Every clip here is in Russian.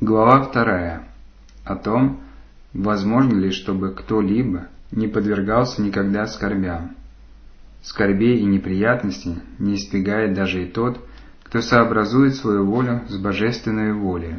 Глава 2. О том, возможно ли, чтобы кто-либо не подвергался никогда скорбям. Скорбей и неприятностей не избегает даже и тот, кто сообразует свою волю с божественной волей.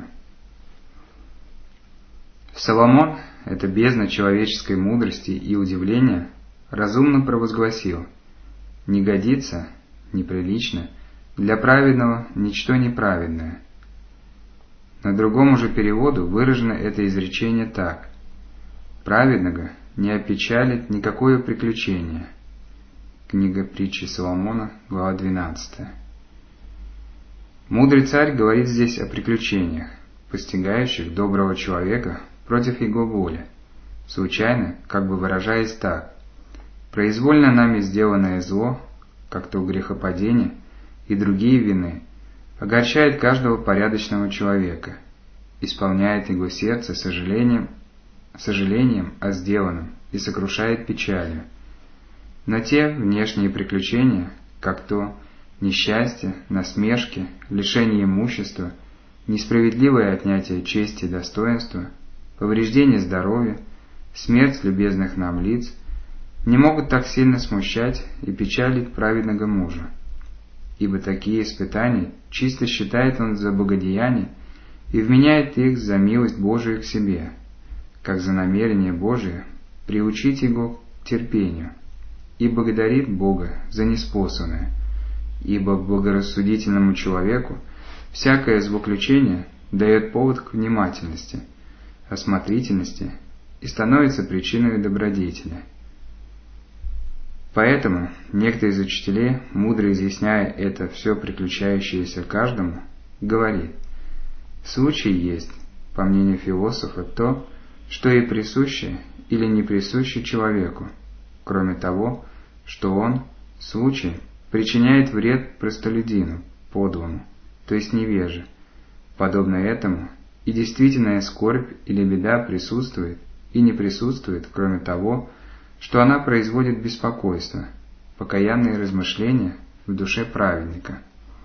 Соломон, это бездна человеческой мудрости и удивления, разумно провозгласил: «Не годится, неприлично, для праведного ничто неправедное». На другом же переводу выражено это изречение так: «Праведного не опечалит никакое приключение». Книга притчи Соломона, глава 12. Мудрый царь говорит здесь о приключениях, постигающих доброго человека против его воли, случайно, как бы выражаясь так: произвольно нами сделанное зло, как то грехопадение и другие вины, огорчает каждого порядочного человека, исполняет его сердце сожалением о сделанном и сокрушает печалью. Но те внешние приключения, как то несчастье, насмешки, лишение имущества, несправедливое отнятие чести и достоинства, повреждение здоровья, смерть любезных нам лиц, не могут так сильно смущать и печалить праведного мужа, ибо такие испытания чисто считает он за богодеяние и вменяет их за милость Божию к себе, как за намерение Божие приучить его к терпению, и благодарит Бога за неспосланное, ибо благорассудительному человеку всякое злоключение дает повод к внимательности, осмотрительности и становится причиной добродетели. Поэтому некто из учителей, мудро изъясняя это все приключающееся каждому, говорит: случай есть, по мнению философа, то, что и присуще или не присуще человеку, кроме того, что он, случай, причиняет вред простолюдину, подлому, то есть невеже. Подобно этому и действительная скорбь или беда присутствует и не присутствует, кроме того, что она производит беспокойство, покаянные размышления в душе праведника.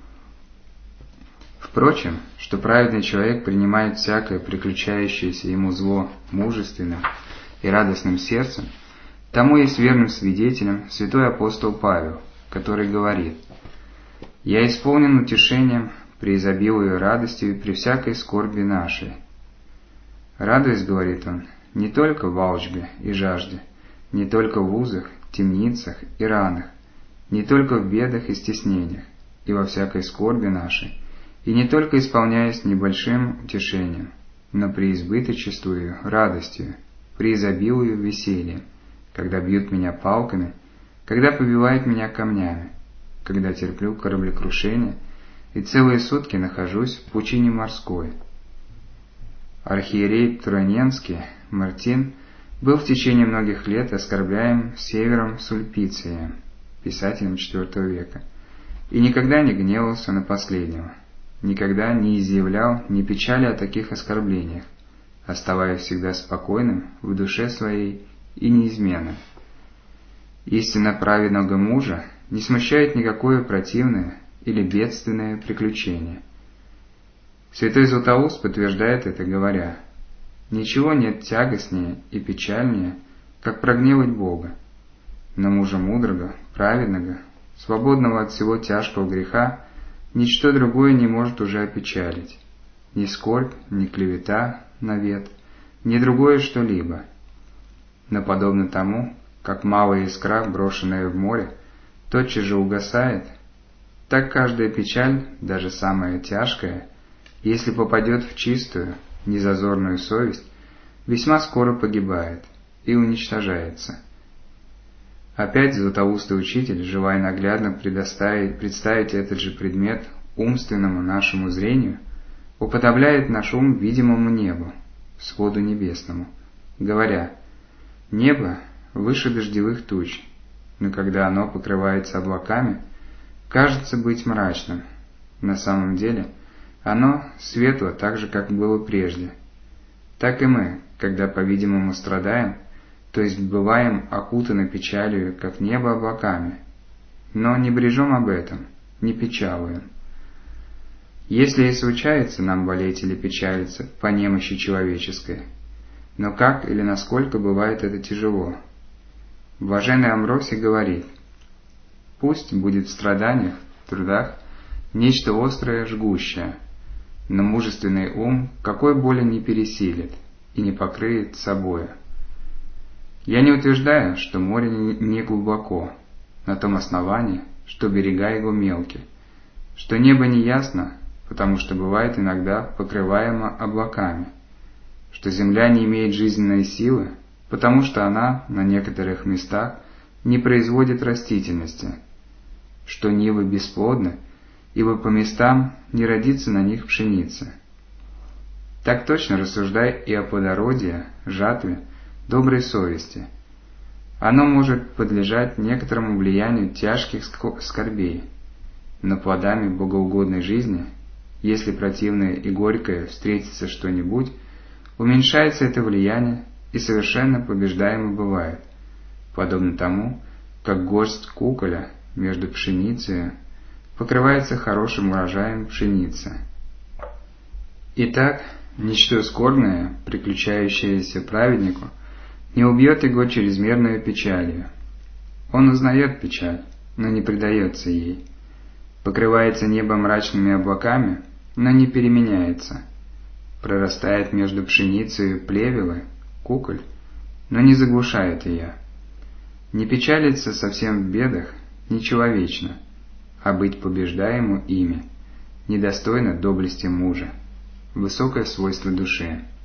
Впрочем, что праведный человек принимает всякое приключающееся ему зло мужественным и радостным сердцем, тому есть верным свидетелем святой апостол Павел, который говорит: «Я исполнен утешением, преизобилую радостью при всякой скорби нашей». Радуюсь, говорит он, не только в волжбе и жажде, не только в узах, темницах и ранах, не только в бедах и стеснениях, и во всякой скорби нашей, и не только исполняясь небольшим утешением, но преизбыточествую радостью, преизобилую весельем, когда бьют меня палками, когда побивают меня камнями, когда терплю кораблекрушение и целые сутки нахожусь в пучине морской. Архиерей Тураненский Мартин был в течение многих лет оскорбляем Севером Сульпицием, писателем IV века, и никогда не гневался на последнего, никогда не изъявлял ни печали о таких оскорблениях, оставаясь всегда спокойным в душе своей и неизменным. Истинно праведного мужа не смущает никакое противное или бедственное приключение. Святой Златоуст подтверждает это, говоря: «Ничего нет тягостнее и печальнее, как прогневать Бога, но мужа мудрого, праведного, свободного от всего тяжкого греха, ничто другое не может уже опечалить, ни скорбь, ни клевета, навет, ни другое что-либо. Но подобно тому, как малая искра, брошенная в море, тотчас же угасает, так каждая печаль, даже самая тяжкая, если попадет в чистую, незазорную совесть, весьма скоро погибает и уничтожается». Опять златоустый учитель, желая наглядно представить этот же предмет умственному нашему зрению, уподобляет наш ум видимому небу, своду небесному, говоря: «Небо выше дождевых туч, но когда оно покрывается облаками, кажется быть мрачным. На самом деле оно светло так же, как было прежде. Так и мы, когда, по-видимому, страдаем, то есть бываем окутаны печалью, как небо облаками, но не брежем об этом, не печалуем. Если и случается нам болеть или печалиться по немощи человеческой, но как или насколько бывает это тяжело? Блаженный Амвросий говорит: «Пусть будет в страданиях, в трудах нечто острое, жгущее, но мужественный ум какой боли не пересилит и не покрыет собою». Я не утверждаю, что море не глубоко, на том основании, что берега его мелки, что небо не ясно, потому что бывает иногда покрываемо облаками, что земля не имеет жизненной силы, потому что она на некоторых местах не производит растительности, что нивы бесплодны, ибо по местам не родится на них пшеница. Так точно рассуждай и о плодородии, жатве, доброй совести. Оно может подлежать некоторому влиянию тяжких скорбей, но плодами богоугодной жизни, если противное и горькое встретится что-нибудь, уменьшается это влияние и совершенно побеждаемо бывает, подобно тому, как горсть куколя между пшеницей покрывается хорошим урожаем пшеницы. Итак, ничто скорбное, приключающееся праведнику, не убьет его чрезмерную печалью. Он узнает печаль, но не предается ей. Покрывается небо мрачными облаками, но не переменяется. Прорастает между пшеницей плевелы, куколь, но не заглушает ее. Не печалиться совсем в бедах нечеловечно, а быть побеждаему ими недостойно доблести мужа, высокое свойство души.